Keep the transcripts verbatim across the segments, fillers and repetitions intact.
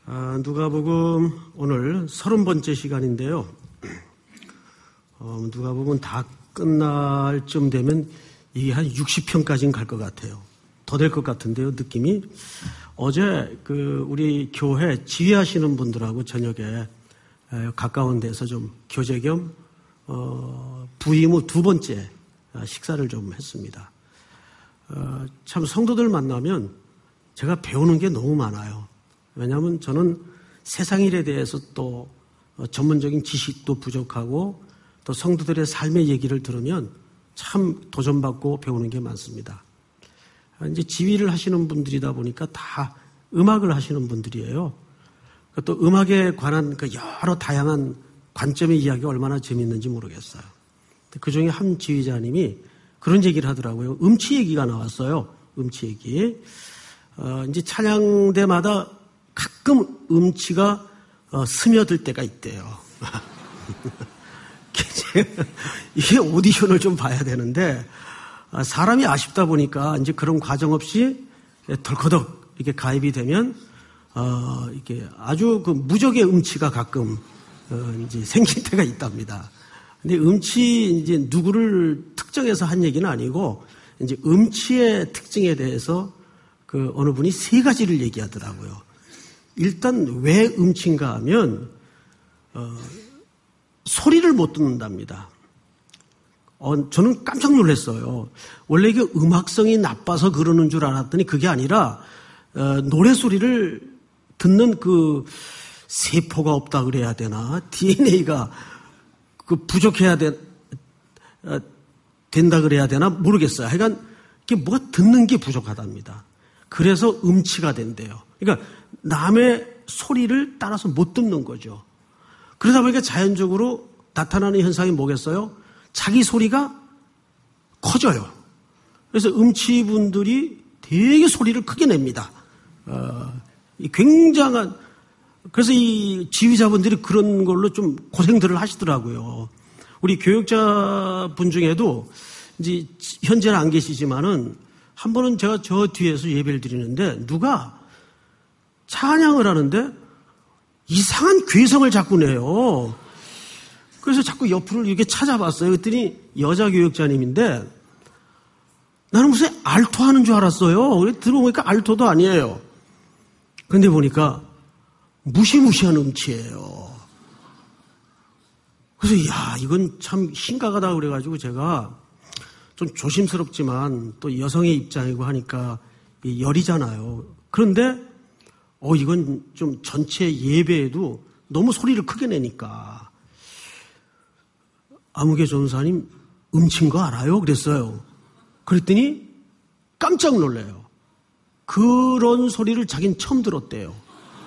아, 누가복음 오늘 서른 번째 시간인데요. 어, 누가복음 다 끝날 쯤 되면 이게 한 육십 편까지는 갈 것 같아요. 더 될 것 같은데요, 느낌이. 어제 그 우리 교회 지휘하시는 분들하고 저녁에 가까운 데서 좀 교제 겸 어, 부임 후 두 번째 식사를 좀 했습니다. 어, 참 성도들 만나면 제가 배우는 게 너무 많아요. 왜냐하면 저는 세상 일에 대해서 또 전문적인 지식도 부족하고 또 성도들의 삶의 얘기를 들으면 참 도전받고 배우는 게 많습니다. 이제 지휘를 하시는 분들이다 보니까 다 음악을 하시는 분들이에요. 또 음악에 관한 그 여러 다양한 관점의 이야기가 얼마나 재밌는지 모르겠어요. 그 중에 한 지휘자님이 그런 얘기를 하더라고요. 음치 얘기가 나왔어요. 음치 얘기. 어, 이제 찬양대마다 가끔 음치가 어, 스며들 때가 있대요. 이게 오디션을 좀 봐야 되는데 아, 사람이 아쉽다 보니까 이제 그런 과정 없이 덜커덕 이렇게 가입이 되면 어, 이렇게 아주 그 무적의 음치가 가끔 어, 이제 생길 때가 있답니다. 근데 음치 이제 누구를 특정해서 한 얘기는 아니고 이제 음치의 특징에 대해서 그 어느 분이 세 가지를 얘기하더라고요. 일단 왜 음치인가 하면 어, 소리를 못 듣는답니다. 어, 저는 깜짝 놀랐어요. 원래 이게 음악성이 나빠서 그러는 줄 알았더니 그게 아니라 어, 노래 소리를 듣는 그 세포가 없다 그래야 되나 디엔에이가 그 부족해야 돼, 어, 된다 그래야 되나 모르겠어요. 하여간 이게 뭐가 듣는 게 부족하답니다. 그래서 음치가 된대요. 그러니까 남의 소리를 따라서 못 듣는 거죠. 그러다 보니까 자연적으로 나타나는 현상이 뭐겠어요? 자기 소리가 커져요. 그래서 음치분들이 되게 소리를 크게 냅니다. 어, 굉장한, 그래서 이 지휘자분들이 그런 걸로 좀 고생들을 하시더라고요. 우리 교육자분 중에도 이제 현재는 안 계시지만은 한 번은 제가 저 뒤에서 예배를 드리는데 누가 찬양을 하는데 이상한 괴성을 자꾸 내요. 그래서 자꾸 옆으로 이렇게 찾아봤어요. 그랬더니 여자 교육자님인데 나는 무슨 알토 하는 줄 알았어요. 그래서 들어보니까 알토도 아니에요. 그런데 보니까 무시무시한 음치예요. 그래서 야 이건 참 심각하다 그래가지고 제가 좀 조심스럽지만 또 여성의 입장이고 하니까 열이잖아요. 그런데 어 이건 좀 전체 예배에도 너무 소리를 크게 내니까 아무개 전사님 음치인 거 알아요? 그랬어요. 그랬더니 깜짝 놀래요. 그런 소리를 자기는 처음 들었대요.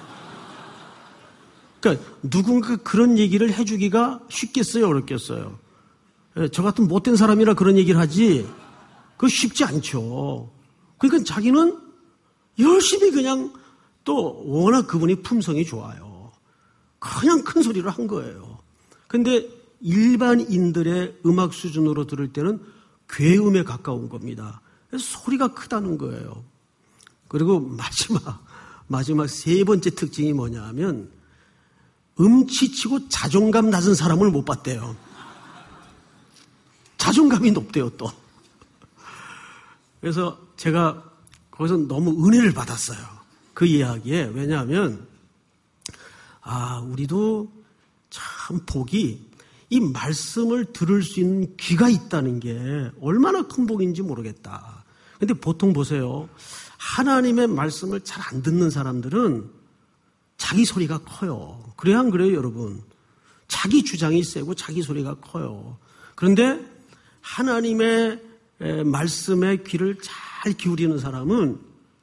그러니까 누군가 그런 얘기를 해주기가 쉽겠어요? 어렵겠어요? 저 같은 못된 사람이라 그런 얘기를 하지 그거 쉽지 않죠. 그러니까 자기는 열심히 그냥 또 워낙 그분이 품성이 좋아요. 그냥 큰 소리를 한 거예요. 그런데 일반인들의 음악 수준으로 들을 때는 괴음에 가까운 겁니다. 그래서 소리가 크다는 거예요. 그리고 마지막 마지막 세 번째 특징이 뭐냐 하면 음치치고 자존감 낮은 사람을 못 봤대요. 자존감이 높대요 또. 그래서 제가 거기서 너무 은혜를 받았어요. 그 이야기에. 왜냐하면 아 우리도 참 복이 이 말씀을 들을 수 있는 귀가 있다는 게 얼마나 큰 복인지 모르겠다. 근데 보통 보세요. 하나님의 말씀을 잘 안 듣는 사람들은 자기 소리가 커요. 그래야 안 그래요 여러분? 자기 주장이 세고 자기 소리가 커요. 그런데 하나님의 말씀에 귀를 잘 기울이는 사람은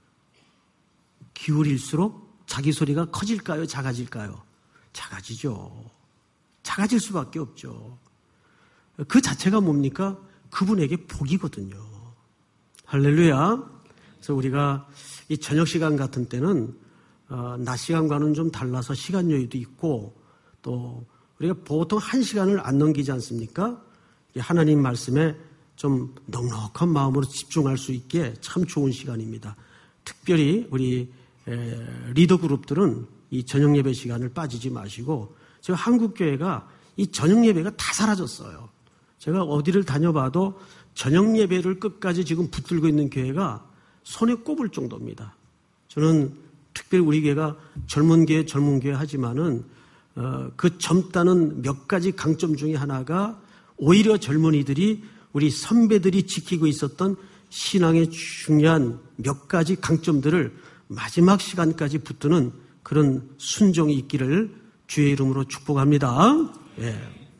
기울일수록 자기 소리가 커질까요? 작아질까요? 작아지죠. 작아질 수밖에 없죠. 그 자체가 뭡니까? 그분에게 복이거든요. 할렐루야. 그래서 우리가 이 저녁 시간 같은 때는 어, 낮 시간과는 좀 달라서 시간 여유도 있고 또 우리가 보통 한 시간을 안 넘기지 않습니까? 하나님 말씀에 좀 넉넉한 마음으로 집중할 수 있게 참 좋은 시간입니다. 특별히 우리 리더 그룹들은 이 저녁 예배 시간을 빠지지 마시고, 제가 한국 교회가 이 저녁 예배가 다 사라졌어요. 제가 어디를 다녀봐도 저녁 예배를 끝까지 지금 붙들고 있는 교회가 손에 꼽을 정도입니다. 저는 특별히 우리 교회가 젊은 교회, 젊은 교회 하지만은 어, 그 젊다는 몇 가지 강점 중에 하나가 오히려 젊은이들이 우리 선배들이 지키고 있었던 신앙의 중요한 몇 가지 강점들을 마지막 시간까지 붙드는 그런 순종이 있기를 주의 이름으로 축복합니다. 예.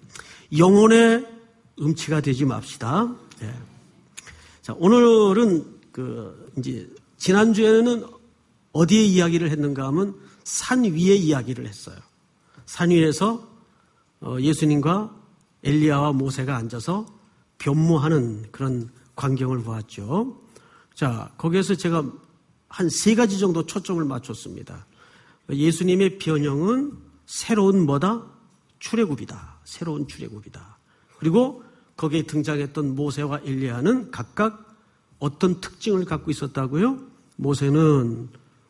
영혼의 음치가 되지 맙시다. 예. 자, 오늘은 그 이제 지난주에는 어디에 이야기를 했는가 하면 산 위에 이야기를 했어요. 산 위에서 예수님과 엘리야와 모세가 앉아서 변모하는 그런 광경을 보았죠. 자, 거기에서 제가 한 세 가지 정도 초점을 맞췄습니다. 예수님의 변형은 새로운 뭐다? 출애굽이다. 새로운 출애굽이다. 그리고 거기에 등장했던 모세와 엘리야는 각각 어떤 특징을 갖고 있었다고요? 모세는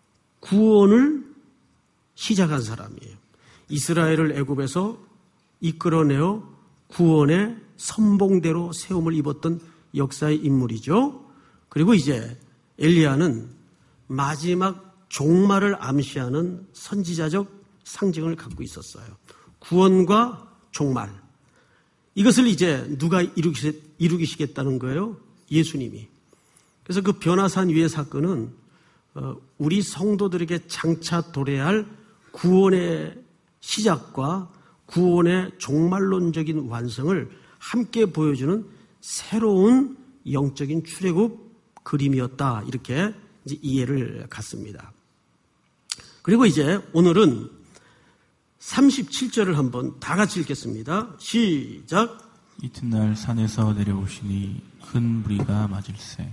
구원을 시작한 사람이에요. 이스라엘을 애굽에서 이끌어내어 구원의 선봉대로 세움을 입었던 역사의 인물이죠. 그리고 이제 엘리야는 마지막 종말을 암시하는 선지자적 상징을 갖고 있었어요. 구원과 종말. 이것을 이제 누가 이루기시겠다는 거예요? 예수님이. 그래서 그 변화산 위의 사건은 우리 성도들에게 장차 도래할 구원의 시작과 구원의 종말론적인 완성을 함께 보여주는 새로운 영적인 출애굽 그림이었다. 이렇게 이제 이해를 갖습니다. 그리고 이제 오늘은 삼십칠 절을 한번 다 같이 읽겠습니다. 시작. 이튿날 산에서 내려오시니 큰 무리가 맞을세.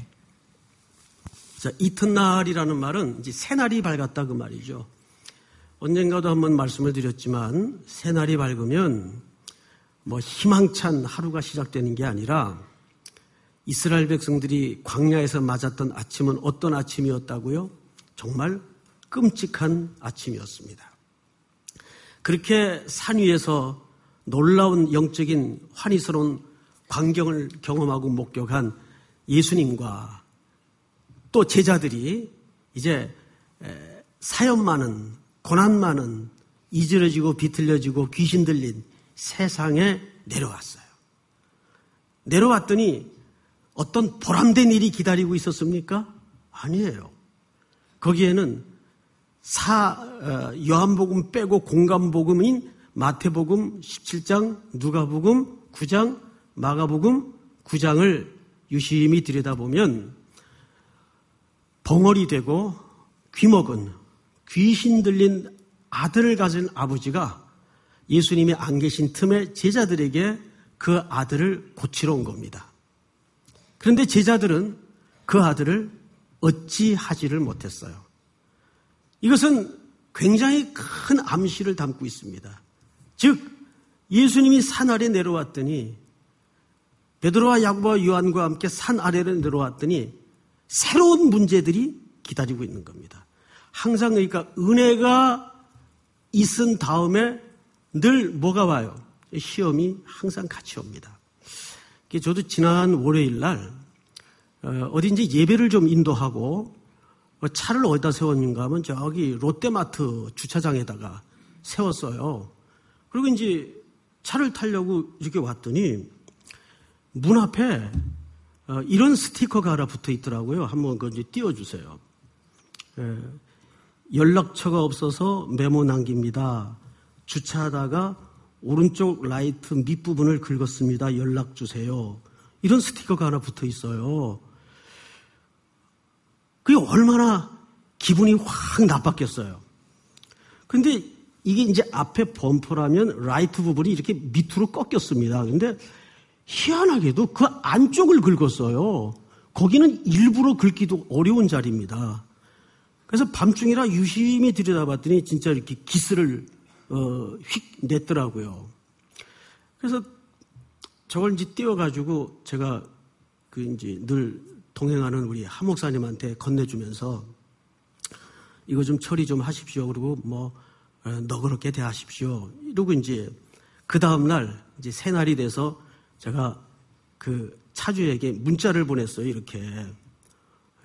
자, 이튿날이라는 말은 이제 새날이 밝았다 그 말이죠. 언젠가도 한번 말씀을 드렸지만 새날이 밝으면 뭐 희망찬 하루가 시작되는 게 아니라 이스라엘 백성들이 광야에서 맞았던 아침은 어떤 아침이었다고요? 정말 끔찍한 아침이었습니다. 그렇게 산 위에서 놀라운 영적인 환희스러운 광경을 경험하고 목격한 예수님과 또 제자들이 이제 사연 많은, 고난 많은, 이지러지고 비틀려지고 귀신 들린 세상에 내려왔어요. 내려왔더니 어떤 보람된 일이 기다리고 있었습니까? 아니에요. 거기에는 사, 요한복음 빼고 공감복음인 마태복음 십칠 장, 누가복음 구 장, 마가복음 구 장을 유심히 들여다보면 벙어리 되고 귀먹은 귀신 들린 아들을 가진 아버지가 예수님이 안 계신 틈에 제자들에게 그 아들을 고치러 온 겁니다. 그런데 제자들은 그 아들을 어찌하지를 못했어요. 이것은 굉장히 큰 암시를 담고 있습니다. 즉 예수님이 산 아래 내려왔더니 베드로와 야고보와 요한과 함께 산 아래로 내려왔더니 새로운 문제들이 기다리고 있는 겁니다. 항상 그러니까 은혜가 있은 다음에 늘 뭐가 와요? 시험이 항상 같이 옵니다. 저도 지난 월요일 날 어딘지 예배를 좀 인도하고 차를 어디다 세웠는가 하면 저기 롯데마트 주차장에다가 세웠어요. 그리고 이제 차를 타려고 이렇게 왔더니 문 앞에 이런 스티커가 하나 붙어 있더라고요. 한번 그거 이제 띄워주세요. 연락처가 없어서 메모 남깁니다. 주차하다가 오른쪽 라이트 밑부분을 긁었습니다. 연락 주세요. 이런 스티커가 하나 붙어 있어요. 그게 얼마나 기분이 확 나빴겠어요. 그런데 이게 이제 앞에 범퍼라면 라이트 부분이 이렇게 밑으로 꺾였습니다. 근데 희한하게도 그 안쪽을 긁었어요. 거기는 일부러 긁기도 어려운 자리입니다. 그래서 밤중이라 유심히 들여다봤더니 진짜 이렇게 기스를 어, 휙 냈더라고요. 그래서 저걸 이제 띄워가지고 제가 그 이제 늘 동행하는 우리 하 목사님한테 건네주면서 이거 좀 처리 좀 하십시오. 그리고 뭐 너그럽게 대하십시오. 이러고 이제 그 다음날 이제 새날이 돼서 제가 그 차주에게 문자를 보냈어요. 이렇게. 에...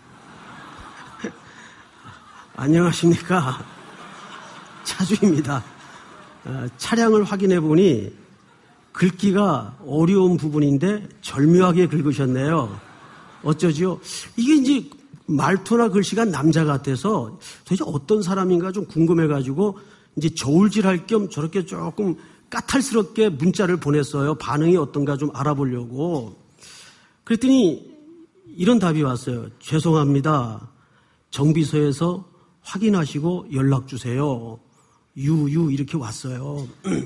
안녕하십니까. 차주입니다. 어, 차량을 확인해 보니 긁기가 어려운 부분인데 절묘하게 긁으셨네요. 어쩌지요? 이게 이제 말투나 글씨가 남자 같아서 도대체 어떤 사람인가 좀 궁금해가지고 이제 저울질할 겸 저렇게 조금 까탈스럽게 문자를 보냈어요. 반응이 어떤가 좀 알아보려고. 그랬더니 이런 답이 왔어요. 죄송합니다. 정비소에서 확인하시고 연락 주세요. 유유 이렇게 왔어요.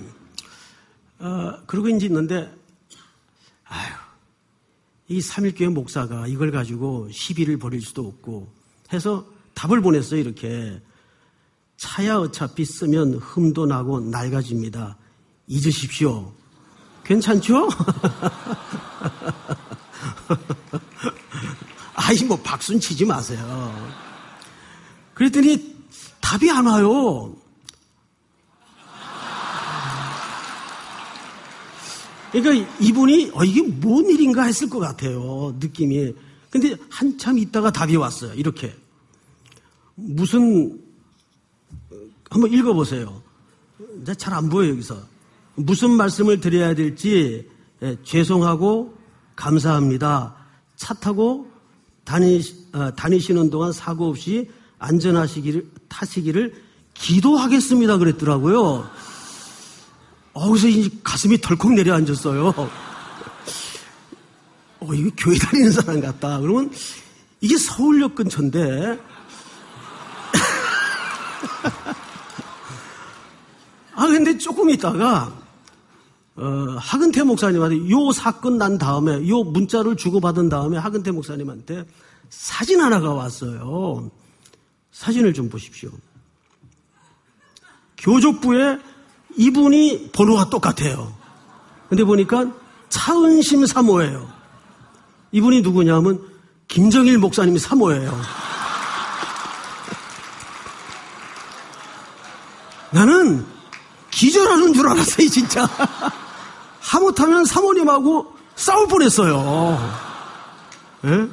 어, 그러고 이제 있는데 아유, 이 삼일교회 목사가 이걸 가지고 시비를 벌일 수도 없고 해서 답을 보냈어요. 이렇게. 차야 어차피 쓰면 흠도 나고 낡아집니다. 잊으십시오. 괜찮죠? 아이 뭐 박순 치지 마세요. 그랬더니 답이 안 와요. 그러니까 이분이 어, 이게 뭔 일인가 했을 것 같아요. 느낌이. 근데 한참 있다가 답이 왔어요. 이렇게. 무슨 한번 읽어보세요. 잘 안 보여요. 여기서. 무슨 말씀을 드려야 될지 예, 죄송하고 감사합니다. 차 타고 다니, 어, 다니시는 동안 사고 없이 안전하시기를 타시기를 기도하겠습니다. 그랬더라고요. 거기서 이제 가슴이 덜컥 내려앉았어요. 어, 이거 교회 다니는 사람 같다. 그러면 이게 서울역 근처인데. 아, 근데 조금 있다가, 어, 하근태 목사님한테 요 사건 난 다음에, 요 문자를 주고받은 다음에 하근태 목사님한테 사진 하나가 왔어요. 사진을 좀 보십시오. 교족부에 이분이 번호가 똑같아요. 근데 보니까 차은심 사모예요. 이분이 누구냐면 김정일 목사님이 사모예요. 나는 기절하는 줄 알았어요, 진짜. 하못하면 사모님하고 싸울 뻔했어요. 예?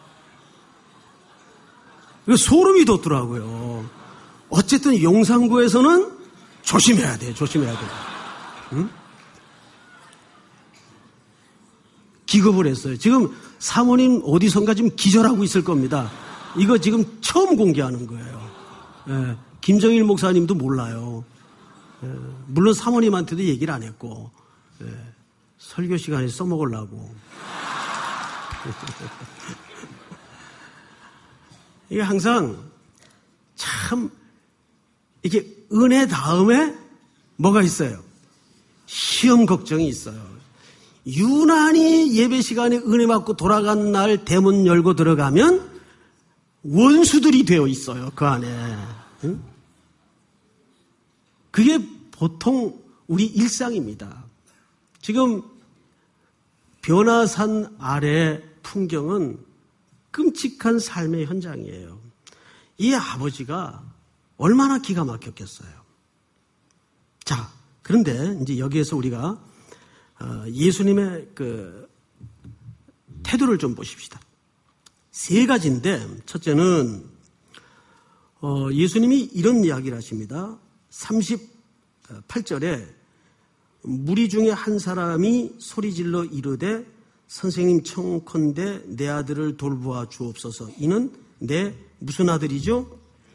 소름이 돋더라고요. 어쨌든 용산구에서는 조심해야 돼, 조심해야 돼. 응? 기겁을 했어요. 지금 사모님 어디선가 지금 기절하고 있을 겁니다. 이거 지금 처음 공개하는 거예요. 예. 김정일 목사님도 몰라요. 예. 물론 사모님한테도 얘기를 안 했고, 예. 설교 시간에 써먹으려고. 이게 항상 참 이게 은혜 다음에 뭐가 있어요? 시험 걱정이 있어요. 유난히 예배 시간에 은혜 받고 돌아간 날 대문 열고 들어가면 원수들이 되어 있어요. 그 안에. 응? 그게 보통 우리 일상입니다. 지금 변화산 아래 풍경은 끔찍한 삶의 현장이에요. 이 아버지가 얼마나 기가 막혔겠어요. 자, 그런데 이제 여기에서 우리가 예수님의 그 태도를 좀 보십시다. 세 가지인데, 첫째는 예수님이 이런 이야기를 하십니다. 삼십팔 절에 무리 중에 한 사람이 소리질러 이르되 선생님 청컨대 내 아들을 돌보아 주옵소서. 이는 내 무슨 아들이죠?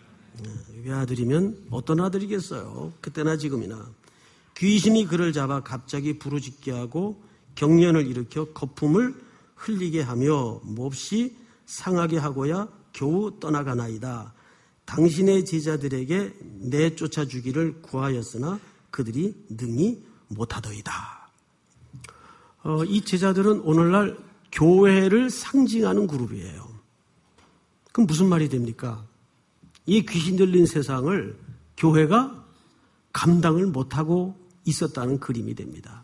외아들이면 어떤 아들이겠어요? 그때나 지금이나. 귀신이 그를 잡아 갑자기 부르짖게 하고 경련을 일으켜 거품을 흘리게 하며 몹시 상하게 하고야 겨우 떠나가나이다. 당신의 제자들에게 내쫓아 주기를 구하였으나 그들이 능히 못하더이다. 어, 이 제자들은 오늘날 교회를 상징하는 그룹이에요. 그럼 무슨 말이 됩니까? 이 귀신 들린 세상을 교회가 감당을 못하고 있었다는 그림이 됩니다.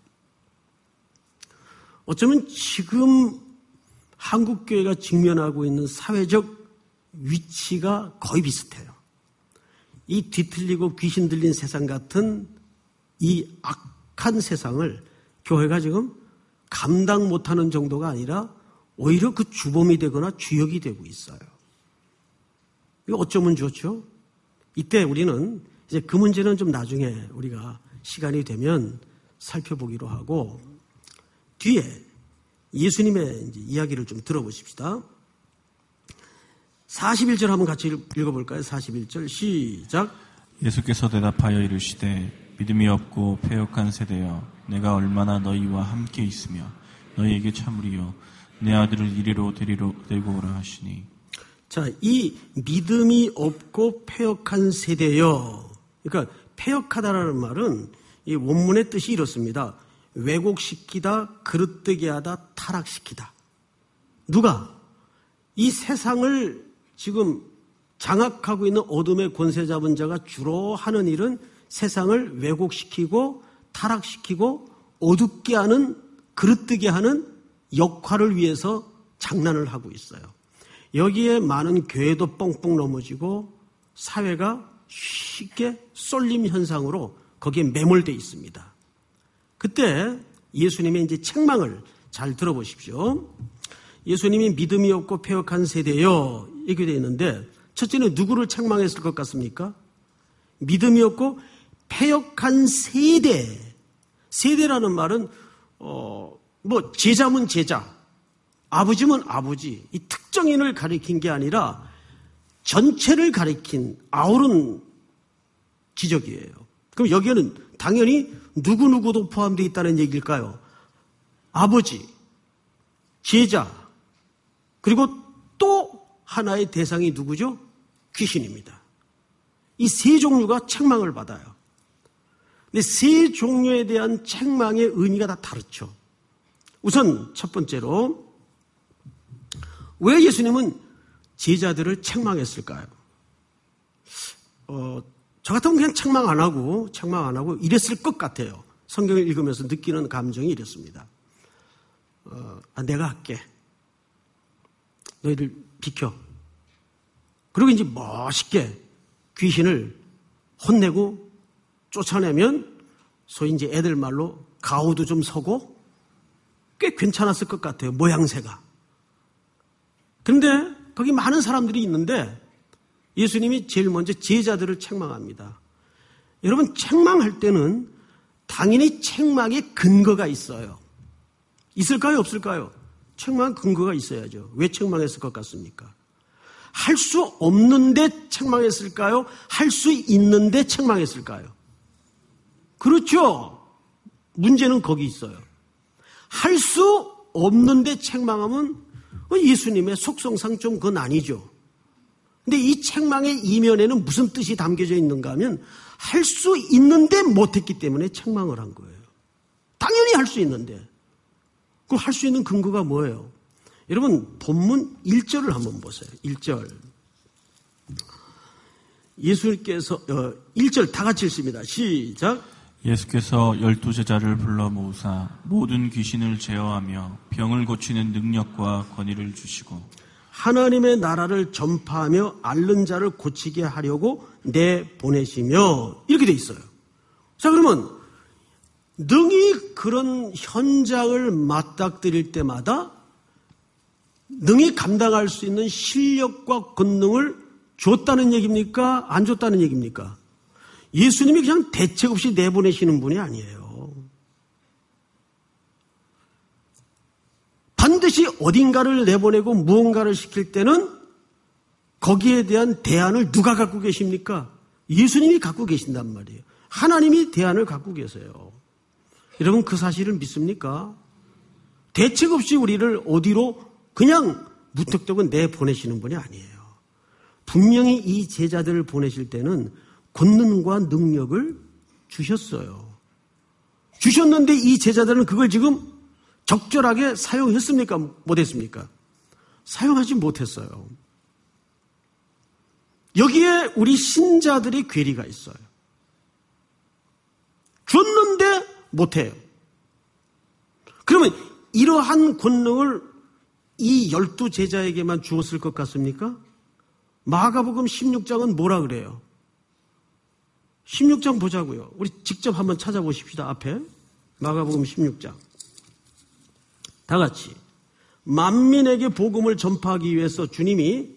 어쩌면 지금 한국교회가 직면하고 있는 사회적 위치가 거의 비슷해요. 이 뒤틀리고 귀신 들린 세상 같은 이 악한 세상을 교회가 지금 감당 못하는 정도가 아니라 오히려 그 주범이 되거나 주역이 되고 있어요. 이거 어쩌면 좋죠? 이때 우리는 이제 그 문제는 좀 나중에 우리가 시간이 되면 살펴보기로 하고, 뒤에 예수님의 이제 이야기를 좀 들어보십시다. 사십일 절 한번 같이 읽어볼까요? 사십일 절 시작. 예수께서 대답하여 이르시되 믿음이 없고 패역한 세대여, 내가 얼마나 너희와 함께 있으며 너희에게 참으리요 내 아들을 이리로 데리러 데리고 오라 하시니. 자, 이 믿음이 없고 패역한 세대여. 그러니까 패역하다라는 말은 이 원문의 뜻이 이렇습니다. 왜곡시키다, 그릇되게 하다, 타락시키다. 누가? 이 세상을 지금 장악하고 있는 어둠의 권세 잡은 자가 주로 하는 일은 세상을 왜곡시키고 타락시키고 어둡게 하는, 그릇되게 하는 역할을 위해서 장난을 하고 있어요. 여기에 많은 교회도 뻥뻥 넘어지고 사회가 쉽게 쏠림 현상으로 거기에 매몰되어 있습니다. 그때 예수님의 이제 책망을 잘 들어보십시오. 예수님이 믿음이 없고 패역한 세대여 이렇게 되어 있는데, 첫째는 누구를 책망했을 것 같습니까? 믿음이 없고 패역한 세대. 세대라는 말은 어, 뭐 제자면 제자, 아버지면 아버지, 이 특정인을 가리킨 게 아니라 전체를 가리킨 아우른 지적이에요. 그럼 여기에는 당연히 누구누구도 포함되어 있다는 얘기일까요? 아버지, 제자, 그리고 또 하나의 대상이 누구죠? 귀신입니다. 이 세 종류가 책망을 받아요. 근데 세 종류에 대한 책망의 의미가 다 다르죠. 우선 첫 번째로, 왜 예수님은 제자들을 책망했을까요? 어, 저 같으면 그냥 책망 안 하고, 책망 안 하고 이랬을 것 같아요. 성경을 읽으면서 느끼는 감정이 이랬습니다. 어, 아, 내가 할게. 너희들 비켜. 그리고 이제 멋있게 귀신을 혼내고 쫓아내면 소위 이제 애들 말로 가오도 좀 서고 꽤 괜찮았을 것 같아요. 모양새가. 그런데 거기 많은 사람들이 있는데 예수님이 제일 먼저 제자들을 책망합니다. 여러분, 책망할 때는 당연히 책망의 근거가 있어요. 있을까요? 없을까요? 책망 근거가 있어야죠. 왜 책망했을 것 같습니까? 할 수 없는데 책망했을까요? 할 수 있는데 책망했을까요? 그렇죠. 문제는 거기 있어요. 할 수 없는데 책망하면 예수님의 속성상 좀 그건 아니죠. 근데 이 책망의 이면에는 무슨 뜻이 담겨져 있는가 하면 할 수 있는데 못했기 때문에 책망을 한 거예요. 당연히 할 수 있는데. 그럼 할 수 있는 근거가 뭐예요? 여러분, 본문 일 절을 한번 보세요. 일 절. 예수님께서 일 절 다 같이 읽습니다. 시작. 예수께서 열두 제자를 불러 모으사 모든 귀신을 제어하며 병을 고치는 능력과 권위를 주시고 하나님의 나라를 전파하며 앓는 자를 고치게 하려고 내보내시며, 이렇게 돼 있어요. 자, 그러면 능히 그런 현장을 맞닥뜨릴 때마다 능히 감당할 수 있는 실력과 권능을 줬다는 얘기입니까? 안 줬다는 얘기입니까? 예수님이 그냥 대책 없이 내보내시는 분이 아니에요. 반드시 어딘가를 내보내고 무언가를 시킬 때는 거기에 대한 대안을 누가 갖고 계십니까? 예수님이 갖고 계신단 말이에요. 하나님이 대안을 갖고 계세요. 여러분, 그 사실을 믿습니까? 대책 없이 우리를 어디로 그냥 무턱대고 내보내시는 분이 아니에요. 분명히 이 제자들을 보내실 때는 권능과 능력을 주셨어요. 주셨는데 이 제자들은 그걸 지금 적절하게 사용했습니까? 못했습니까? 사용하지 못했어요. 여기에 우리 신자들의 괴리가 있어요. 줬는데 못해요. 그러면 이러한 권능을 이 열두 제자에게만 주었을 것 같습니까? 마가복음 십육 장은 뭐라 그래요? 십육 장 보자고요. 우리 직접 한번 찾아보십시다. 앞에 마가복음 십육 장. 다 같이 만민에게 복음을 전파하기 위해서 주님이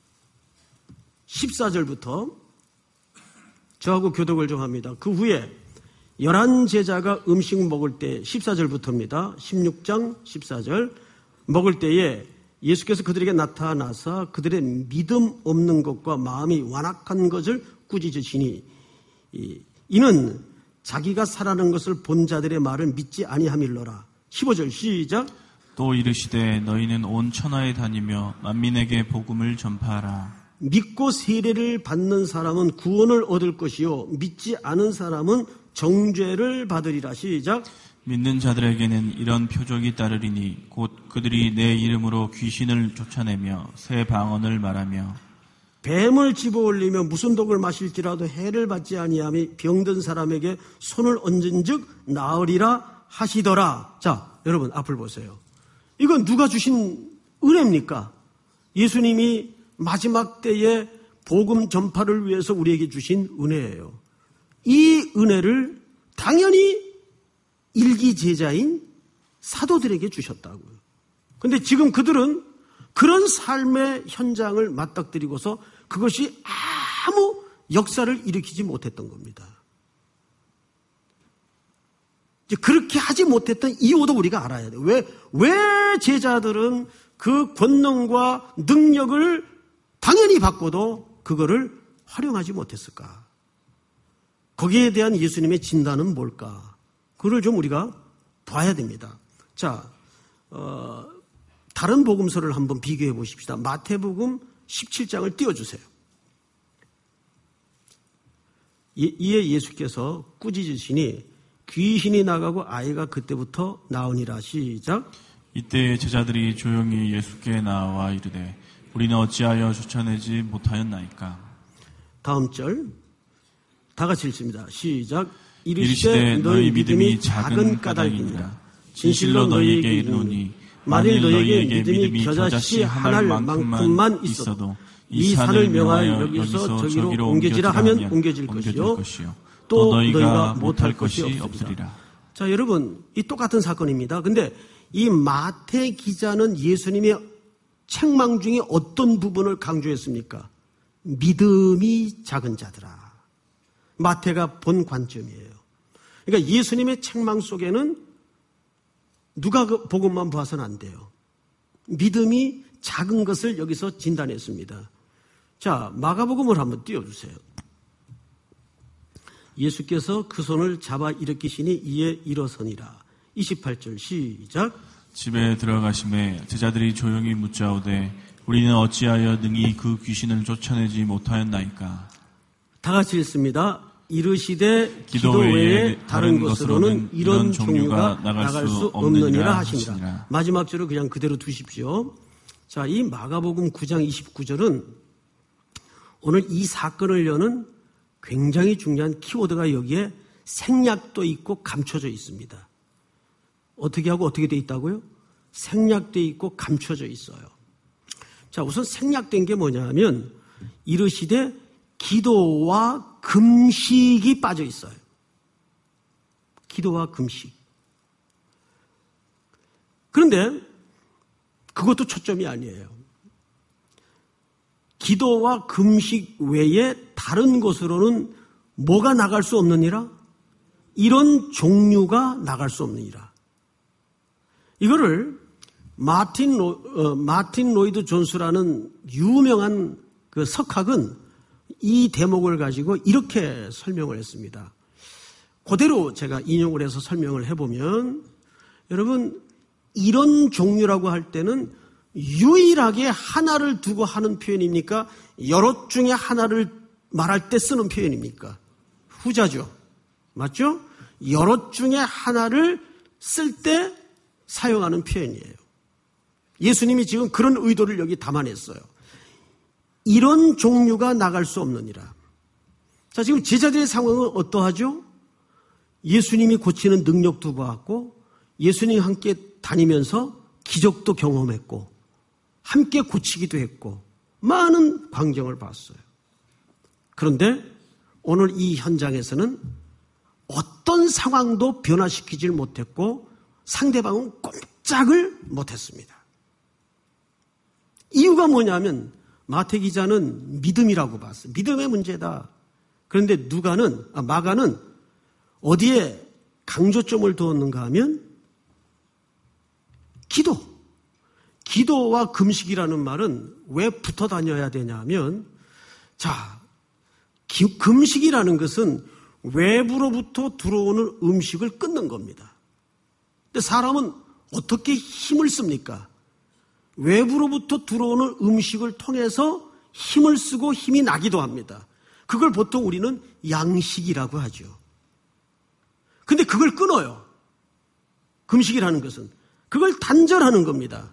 십사 절부터 저하고 교독을 좀 합니다. 그 후에 열한 제자가 음식 먹을 때 십사 절부터입니다. 십육 장 십사 절 먹을 때에 예수께서 그들에게 나타나서 그들의 믿음 없는 것과 마음이 완악한 것을 꾸짖으시니 이는 자기가 살아난 것을 본 자들의 말을 믿지 아니함일러라. 십오 절 시작. 또 이르시되 너희는 온 천하에 다니며 만민에게 복음을 전파하라. 믿고 세례를 받는 사람은 구원을 얻을 것이요 믿지 않은 사람은 정죄를 받으리라. 시작. 믿는 자들에게는 이런 표적이 따르리니 곧 그들이 내 이름으로 귀신을 쫓아내며 새 방언을 말하며 뱀을 집어올리며 무슨 독을 마실지라도 해를 받지 아니하며 병든 사람에게 손을 얹은즉 나으리라 하시더라. 자, 여러분 앞을 보세요. 이건 누가 주신 은혜입니까? 예수님이 마지막 때에 복음 전파를 위해서 우리에게 주신 은혜예요. 이 은혜를 당연히 일기 제자인 사도들에게 주셨다고요. 그런데 지금 그들은 그런 삶의 현장을 맞닥뜨리고서 그것이 아무 역사를 일으키지 못했던 겁니다. 이제 그렇게 하지 못했던 이유도 우리가 알아야 돼요. 왜, 왜 제자들은 그 권능과 능력을 당연히 받고도 그거를 활용하지 못했을까? 거기에 대한 예수님의 진단은 뭘까? 그걸 좀 우리가 봐야 됩니다. 자, 어, 다른 복음서를 한번 비교해 보십시다. 마태복음 십칠 장을 띄워주세요. 이에 예수께서 꾸짖으시니 귀신이 나가고 아이가 그때부터 나으니라. 시작. 이때 제자들이 조용히 예수께 나와 이르되 우리는 어찌하여 쫓아내지 못하였나이까. 다음 절 다 같이 읽습니다. 시작. 이르시되 너희 믿음이 작은 까닭이니라. 진실로 너희에게 이르노니 만일 너희에게 믿음이 겨자씨 하나를 만큼만 있어도 이 산을 명하여 여기서 저기로 옮겨지라 하면 옮겨질 것이요 또 너희가 못할 것이 없으리라. 자, 여러분 이 똑같은 사건입니다. 근데 이 마태 기자는 예수님의 책망 중에 어떤 부분을 강조했습니까? 믿음이 작은 자들아. 마태가 본 관점이에요. 그러니까 예수님의 책망 속에는 누가 그 복음만 봐서는 안 돼요. 믿음이 작은 것을 여기서 진단했습니다. 자, 마가복음을 한번 띄워주세요. 예수께서 그 손을 잡아 일으키시니 이에 일어서니라. 이십팔 절 시작. 집에 들어가심에 제자들이 조용히 묻자오되 우리는 어찌하여 능히 그 귀신을 쫓아내지 못하였나이까. 다 같이 읽습니다. 이르시되 기도 외에 다른 것으로는 이런 종류가 나갈 수 없느니라 하시니라. 마지막 절을 그냥 그대로 두십시오. 자, 이 마가복음 구 장 이십구 절은 오늘 이 사건을 여는 굉장히 중요한 키워드가 여기에 생략도 있고 감춰져 있습니다. 어떻게 하고 어떻게 돼 있다고요? 생략돼 있고 감춰져 있어요. 자, 우선 생략된 게 뭐냐면 이르시되 기도와 금식이 빠져 있어요. 기도와 금식. 그런데 그것도 초점이 아니에요. 기도와 금식 외에 다른 곳으로는 뭐가 나갈 수 없느니라? 이런 종류가 나갈 수 없느니라. 이거를 마틴, 로, 어, 마틴 로이드 존스라는 유명한 그 석학은 이 대목을 가지고 이렇게 설명을 했습니다. 그대로 제가 인용을 해서 설명을 해보면 여러분 이런 종류라고 할 때는 유일하게 하나를 두고 하는 표현입니까? 여럿 중에 하나를 말할 때 쓰는 표현입니까? 후자죠. 맞죠? 여럿 중에 하나를 쓸 때 사용하는 표현이에요. 예수님이 지금 그런 의도를 여기 담아냈어요. 이런 종류가 나갈 수 없느니라. 자, 지금 제자들의 상황은 어떠하죠? 예수님이 고치는 능력도 봤고 예수님 함께 다니면서 기적도 경험했고 함께 고치기도 했고 많은 광경을 봤어요. 그런데 오늘 이 현장에서는 어떤 상황도 변화시키질 못했고 상대방은 꼼짝을 못했습니다. 이유가 뭐냐면 마태 기자는 믿음이라고 봤어요. 믿음의 문제다. 그런데 누가는, 아, 마가는 어디에 강조점을 두었는가 하면 기도. 기도와 금식이라는 말은 왜 붙어 다녀야 되냐 하면, 자, 기, 금식이라는 것은 외부로부터 들어오는 음식을 끊는 겁니다. 근데 사람은 어떻게 힘을 씁니까? 외부로부터 들어오는 음식을 통해서 힘을 쓰고 힘이 나기도 합니다. 그걸 보통 우리는 양식이라고 하죠. 근데 그걸 끊어요. 금식이라는 것은. 그걸 단절하는 겁니다.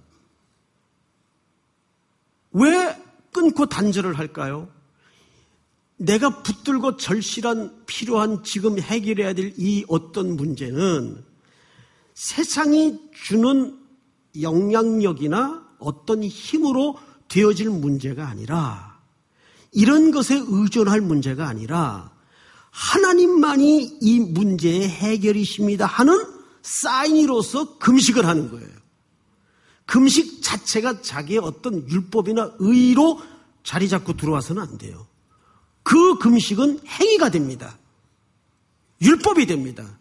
왜 끊고 단절을 할까요? 내가 붙들고 절실한 필요한 지금 해결해야 될 이 어떤 문제는 세상이 주는 영향력이나 어떤 힘으로 되어질 문제가 아니라, 이런 것에 의존할 문제가 아니라 하나님만이 이 문제의 해결이십니다 하는 사인으로서 금식을 하는 거예요. 금식 자체가 자기의 어떤 율법이나 의로 자리 잡고 들어와서는 안 돼요. 그 금식은 행위가 됩니다. 율법이 됩니다.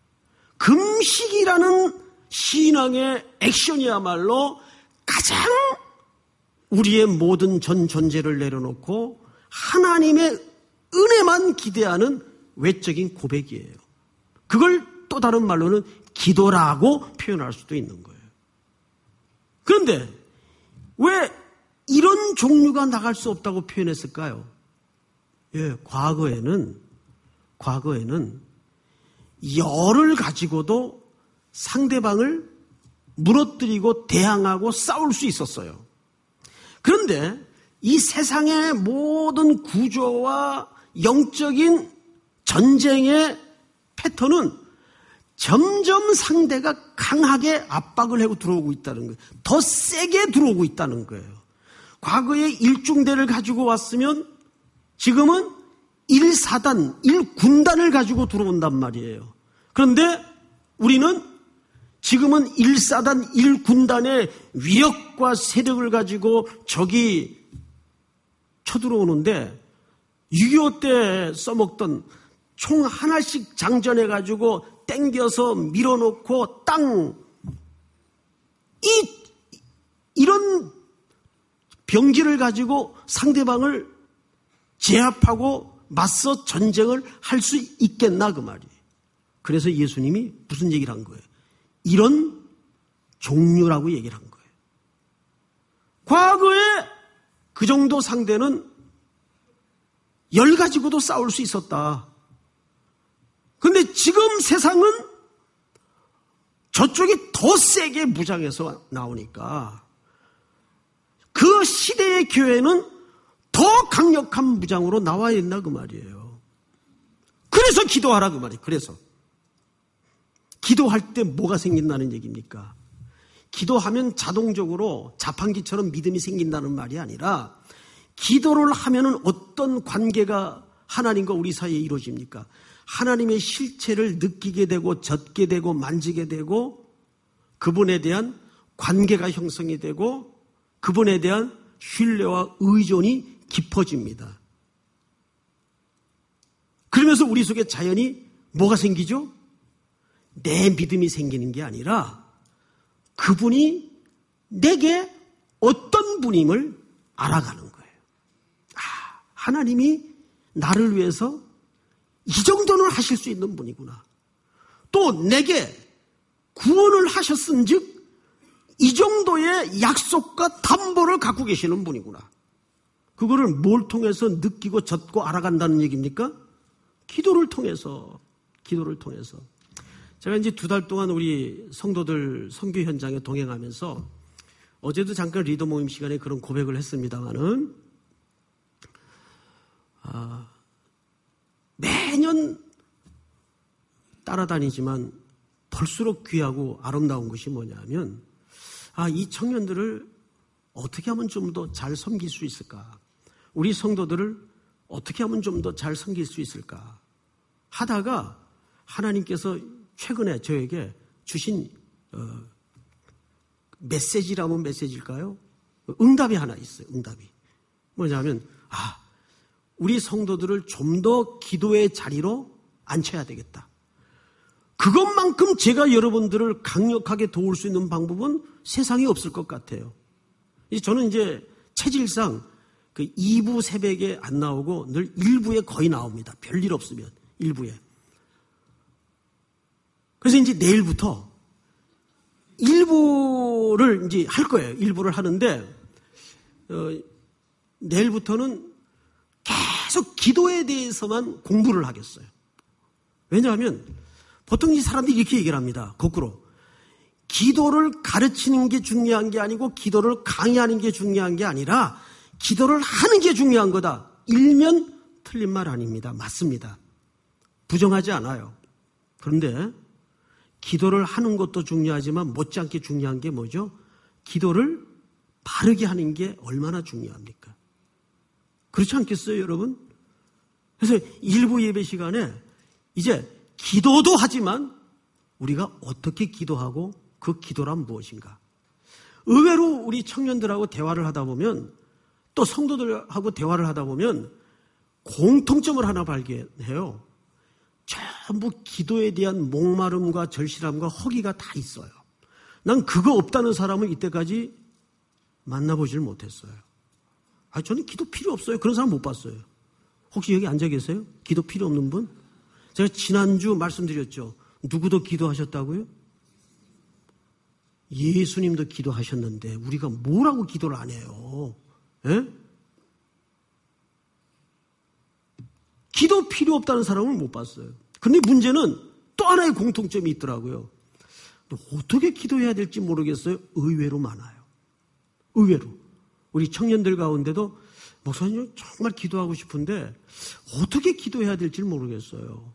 금식이라는 신앙의 액션이야말로 가장 우리의 모든 전 존재를 내려놓고 하나님의 은혜만 기대하는 외적인 고백이에요. 그걸 또 다른 말로는 기도라고 표현할 수도 있는 거예요. 그런데 왜 이런 종류가 나갈 수 없다고 표현했을까요? 예, 과거에는, 과거에는 열을 가지고도 상대방을 무너뜨리고 대항하고 싸울 수 있었어요. 그런데 이 세상의 모든 구조와 영적인 전쟁의 패턴은 점점 상대가 강하게 압박을 하고 들어오고 있다는 거예요. 더 세게 들어오고 있다는 거예요. 과거에 일중대를 가지고 왔으면 지금은 일사단, 일군단을 가지고 들어온단 말이에요. 그런데 우리는 지금은 일사단, 일군단의 위력과 세력을 가지고 적이 쳐들어오는데 육이오 때 써먹던 총 하나씩 장전해가지고 땡겨서 밀어놓고 땅, 이, 이런 병기를 가지고 상대방을 제압하고 맞서 전쟁을 할 수 있겠나 그 말이에요. 그래서 예수님이 무슨 얘기를 한 거예요? 이런 종류라고 얘기를 한 거예요. 과거에 그 정도 상대는 열 가지고도 싸울 수 있었다. 그런데 지금 세상은 저쪽이 더 세게 무장해서 나오니까 그 시대의 교회는 더 강력한 무장으로 나와야 된다 그 말이에요. 그래서 기도하라 그 말이에요. 그래서 기도할 때 뭐가 생긴다는 얘기입니까? 기도하면 자동적으로 자판기처럼 믿음이 생긴다는 말이 아니라 기도를 하면은 어떤 관계가 하나님과 우리 사이에 이루어집니까? 하나님의 실체를 느끼게 되고 젖게 되고 만지게 되고 그분에 대한 관계가 형성이 되고 그분에 대한 신뢰와 의존이 깊어집니다. 그러면서 우리 속에 자연히 뭐가 생기죠? 내 믿음이 생기는 게 아니라 그분이 내게 어떤 분임을 알아가는 거예요. 아, 하나님이 나를 위해서 이 정도는 하실 수 있는 분이구나. 또 내게 구원을 하셨은즉 이 정도의 약속과 담보를 갖고 계시는 분이구나. 그거를 뭘 통해서 느끼고 젖고 알아간다는 얘기입니까? 기도를 통해서, 기도를 통해서. 제가 이제 두 달 동안 우리 성도들 선교 현장에 동행하면서 어제도 잠깐 리더 모임 시간에 그런 고백을 했습니다만은, 아, 매년 따라다니지만 볼수록 귀하고 아름다운 것이 뭐냐면, 아, 이 청년들을 어떻게 하면 좀 더 잘 섬길 수 있을까? 우리 성도들을 어떻게 하면 좀 더 잘 섬길 수 있을까 하다가 하나님께서 최근에 저에게 주신 어, 메시지라면 메시지일까요? 응답이 하나 있어요. 응답이. 뭐냐면 아, 우리 성도들을 좀 더 기도의 자리로 앉혀야 되겠다. 그것만큼 제가 여러분들을 강력하게 도울 수 있는 방법은 세상에 없을 것 같아요. 저는 이제 체질상 그 이 부 새벽에 안 나오고 늘 일 부에 거의 나옵니다. 별일 없으면 일 부에. 그래서 이제 내일부터 일 부를 이제 할 거예요. 일 부를 하는데 어, 내일부터는 계속 기도에 대해서만 공부를 하겠어요. 왜냐하면 보통 이 사람들이 이렇게 얘기를 합니다. 거꾸로. 기도를 가르치는 게 중요한 게 아니고 기도를 강의하는 게 중요한 게 아니라 기도를 하는 게 중요한 거다. 일면 틀린 말 아닙니다. 맞습니다. 부정하지 않아요. 그런데 기도를 하는 것도 중요하지만 못지않게 중요한 게 뭐죠? 기도를 바르게 하는 게 얼마나 중요합니까? 그렇지 않겠어요, 여러분? 그래서 일부 예배 시간에 이제 기도도 하지만 우리가 어떻게 기도하고 그 기도란 무엇인가? 의외로 우리 청년들하고 대화를 하다 보면 또 성도들하고 대화를 하다 보면 공통점을 하나 발견해요. 전부 기도에 대한 목마름과 절실함과 허기가 다 있어요. 난 그거 없다는 사람을 이때까지 만나보질 못했어요. 아, 저는 기도 필요 없어요. 그런 사람 못 봤어요. 혹시 여기 앉아 계세요? 기도 필요 없는 분? 제가 지난주 말씀드렸죠. 누구도 기도하셨다고요? 예수님도 기도하셨는데 우리가 뭐라고 기도를 안 해요? 예? 기도 필요 없다는 사람을 못 봤어요. 그런데 문제는 또 하나의 공통점이 있더라고요. 어떻게 기도해야 될지 모르겠어요. 의외로 많아요. 의외로. 우리 청년들 가운데도 목사님 정말 기도하고 싶은데 어떻게 기도해야 될지 모르겠어요.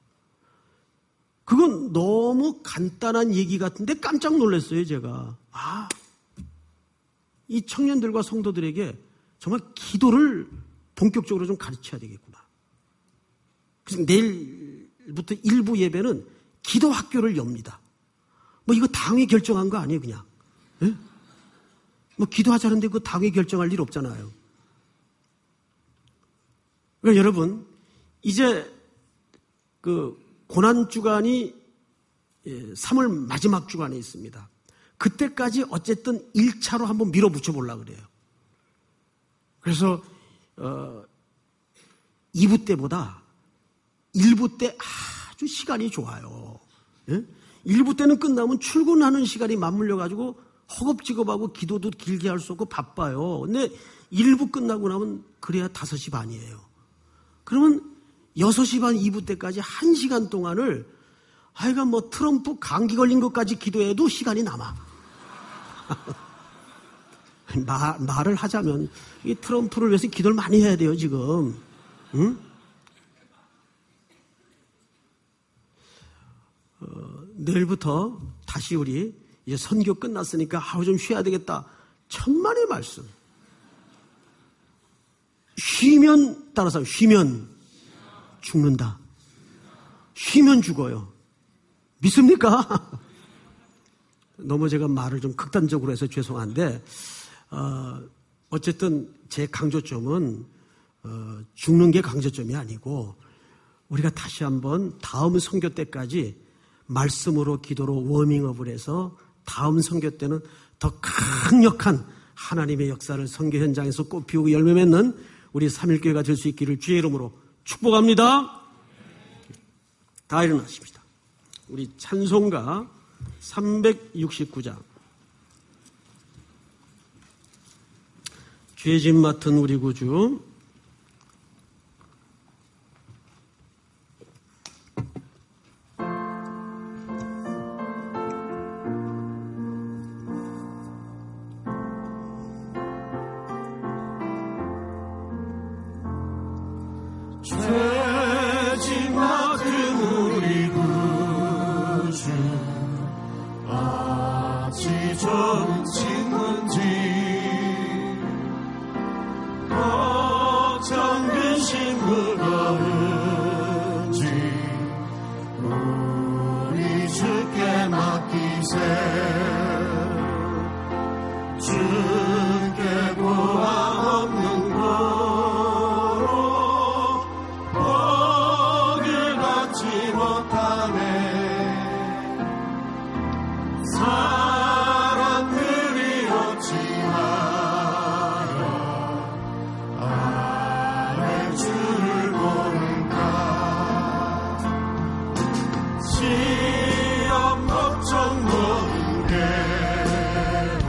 그건 너무 간단한 얘기 같은데 깜짝 놀랐어요, 제가. 아, 이 청년들과 성도들에게 정말 기도를 본격적으로 좀 가르쳐야 되겠구나. 그래서 내일부터 일부 예배는 기도 학교를 엽니다. 뭐 이거 당이 결정한 거 아니에요, 그냥. 예? 뭐 기도하자는데 그 당이 결정할 일 없잖아요. 그러니까 여러분, 이제 그 고난주간이 삼월 마지막 주간에 있습니다. 그때까지 어쨌든 일 차로 한번 밀어붙여 보려고 그래요. 그래서 어, 이 부 때보다 일 부 때 아주 시간이 좋아요. 예? 일 부 때는 끝나면 출근하는 시간이 맞물려가지고 허겁지겁하고 기도도 길게 할 수 없고 바빠요. 근데 일 부 끝나고 나면 그래야 다섯 시 반이에요. 그러면 여섯 시 반 이 부 때까지 한 시간 동안을 하여간 뭐 트럼프 감기 걸린 것까지 기도해도 시간이 남아. 말, 말을 하자면 이 트럼프를 위해서 기도를 많이 해야 돼요, 지금. 응? 어, 내일부터 다시 우리 이제 선교 끝났으니까 하루 좀 쉬어야 되겠다. 천만의 말씀. 쉬면, 따라서 쉬면 죽는다. 쉬면 죽어요. 믿습니까? 너무 제가 말을 좀 극단적으로 해서 죄송한데, 어, 어쨌든 제 강조점은 어, 죽는 게 강조점이 아니고 우리가 다시 한번 다음 선교 때까지 말씀으로 기도로 워밍업을 해서 다음 선교 때는 더 강력한 하나님의 역사를 선교 현장에서 꽃피우고 열매 맺는 우리 삼일교회가 될 수 있기를 주의 이름으로 축복합니다. 다 일어나십니다. 우리 찬송가 삼백육십구 장. 죄짐 맡은 우리 구주. 죄짐 맡은 우리 구주 아치 좀 짓는지 맡기세 주께 고함 없는 고로 복을 받지 못하네 사람들이 어찌하여 아래 주를 모를까 시험 걱정 모든 괴로움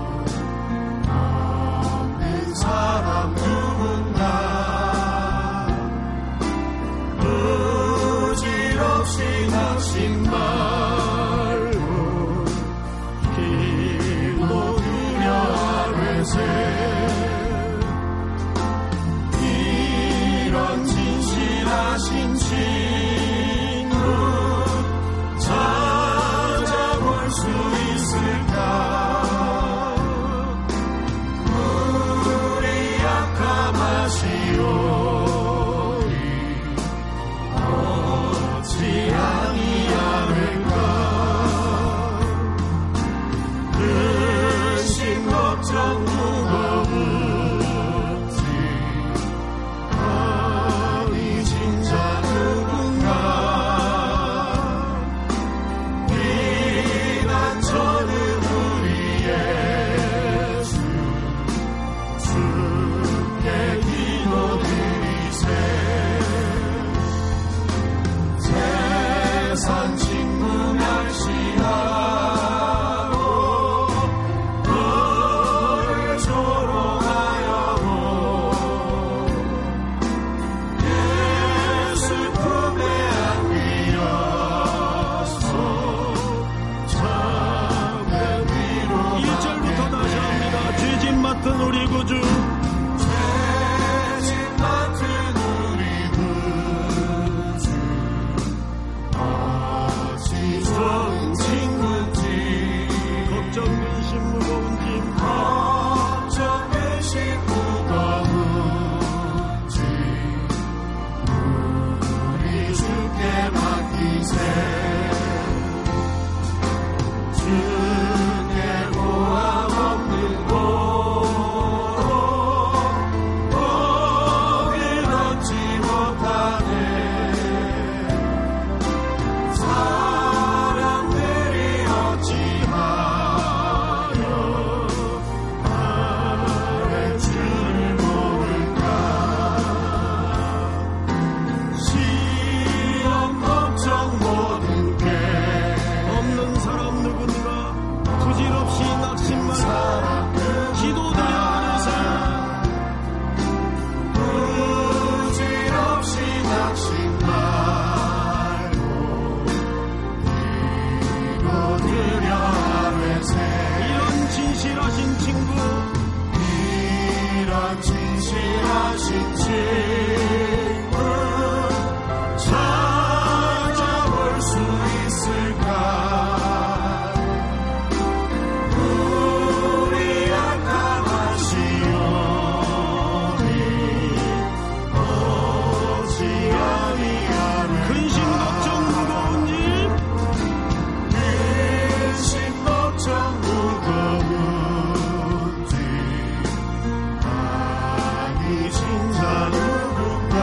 없는 사람 누군가 부질없이 낙심 말고 길도 두려 아뢰세 이런 진실하신 친구 찾아볼 수 있을까 우리 약함하시오니 어찌 아니하는가 근심 걱정 무거운지 아니 진짜 누군가 비난처는 우리 예수 주께 기도드리세 세상 친구 멸시하고 너를 조롱하여도 예수 품에 안기어서 참된 위로 일 절부터 다시 합니다. 죄짐 맡은 우리 구주 죄짐 맡은 우리 구주 어찌 좋은 친구인지 걱정 근심 무거운 짐 걱정 근심 무거운지 우리 주께 맡기세 주께 고함 없는 고로 복을 얻지 못하네 사람들이 어찌하여 아래 주를 모를까 시험 걱정 모든 게 없는 사람 누군가 부질없이 낙심 말고 기도드려 하면서 부질없이 낙심 말고 기도드려 아뢰세 이런 진실하신 친구 이런 진실하신 친구 찾아볼 수 있을까 우리 약함하시오니 어찌 아니하는가 근심 걱정 무거운 짐 근심 걱정 무거운지 아니 진짜 누군가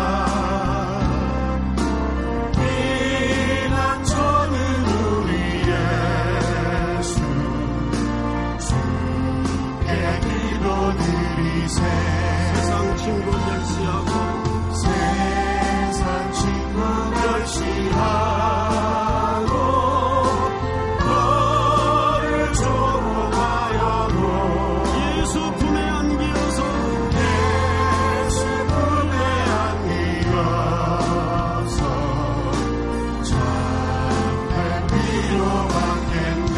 비난처는 우리 예수 주께 기도드리세 세상 친구 멸시하고 세상 친구 멸시하고 너를 조롱하여도 예수 품에 안기어서 예수 품에 안기어서 참된 위로 받겠네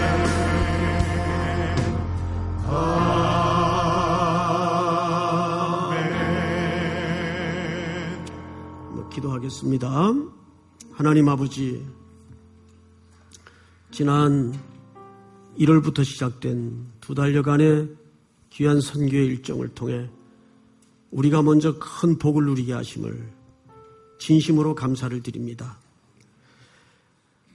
아멘 뭐 기도하겠습니다. 하나님 아버지, 지난 일월부터 시작된 두 달여간의 귀한 선교의 일정을 통해 우리가 먼저 큰 복을 누리게 하심을 진심으로 감사를 드립니다.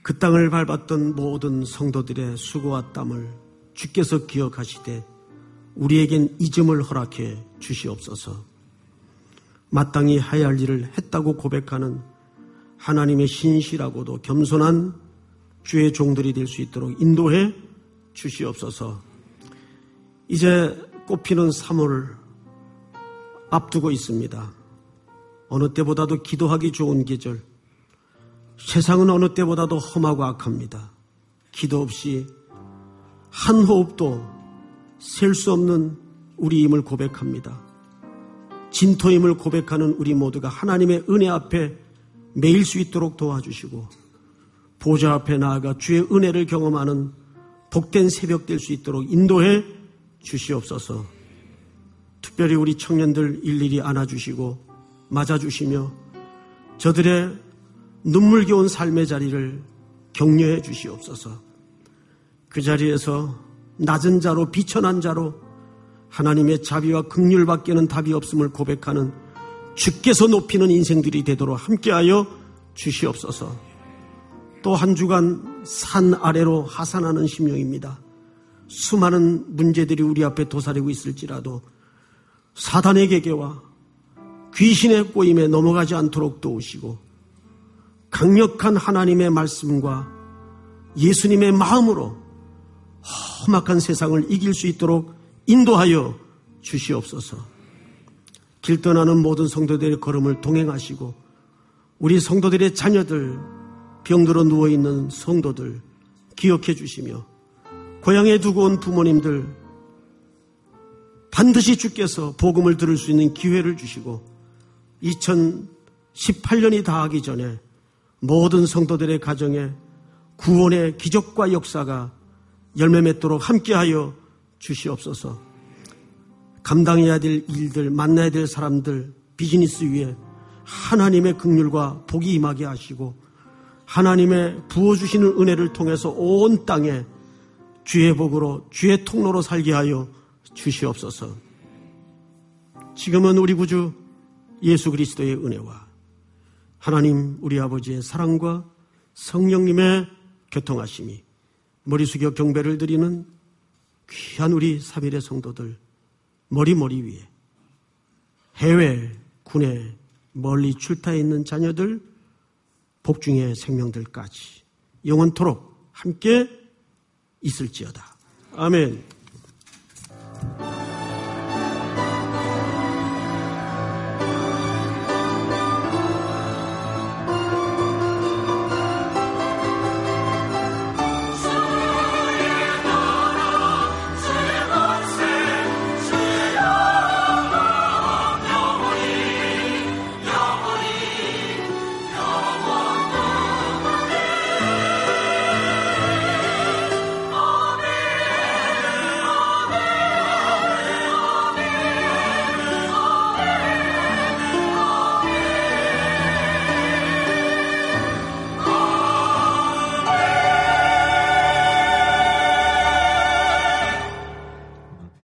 그 땅을 밟았던 모든 성도들의 수고와 땀을 주께서 기억하시되 우리에겐 잊음을 허락해 주시옵소서. 마땅히 해야 할 일을 했다고 고백하는 하나님의 신실하고도 겸손한 주의 종들이 될 수 있도록 인도해 주시옵소서. 이제 꽃피는 삼월을 앞두고 있습니다. 어느 때보다도 기도하기 좋은 계절. 세상은 어느 때보다도 험하고 악합니다. 기도 없이 한 호흡도 셀 수 없는 우리임을 고백합니다. 진토임을 고백하는 우리 모두가 하나님의 은혜 앞에 매일 수 있도록 도와주시고 보좌 앞에 나아가 주의 은혜를 경험하는 복된 새벽 될 수 있도록 인도해 주시옵소서. 특별히 우리 청년들 일일이 안아주시고 맞아주시며 저들의 눈물겨운 삶의 자리를 격려해 주시옵소서. 그 자리에서 낮은 자로 비천한 자로 하나님의 자비와 긍휼 밖에는 답이 없음을 고백하는 주께서 높이는 인생들이 되도록 함께하여 주시옵소서. 또 한 주간 산 아래로 하산하는 심령입니다. 수많은 문제들이 우리 앞에 도사리고 있을지라도 사단의 계계와 귀신의 꼬임에 넘어가지 않도록 도우시고 강력한 하나님의 말씀과 예수님의 마음으로 험악한 세상을 이길 수 있도록 인도하여 주시옵소서. 길 떠나는 모든 성도들의 걸음을 동행하시고 우리 성도들의 자녀들, 병들어 누워있는 성도들 기억해 주시며 고향에 두고 온 부모님들 반드시 주께서 복음을 들을 수 있는 기회를 주시고 이천십팔 년이 다하기 전에 모든 성도들의 가정에 구원의 기적과 역사가 열매 맺도록 함께하여 주시옵소서. 감당해야 될 일들, 만나야 될 사람들, 비즈니스 위에 하나님의 긍휼과 복이 임하게 하시고 하나님의 부어주시는 은혜를 통해서 온 땅에 주의 복으로 주의 통로로 살게 하여 주시옵소서. 지금은 우리 구주 예수 그리스도의 은혜와 하나님 우리 아버지의 사랑과 성령님의 교통하심이 머리 숙여 경배를 드리는 귀한 우리 삼일의 성도들 머리 머리 위에 해외 군에 멀리 출타해 있는 자녀들 복중의 생명들까지 영원토록 함께 있을지어다. 아멘.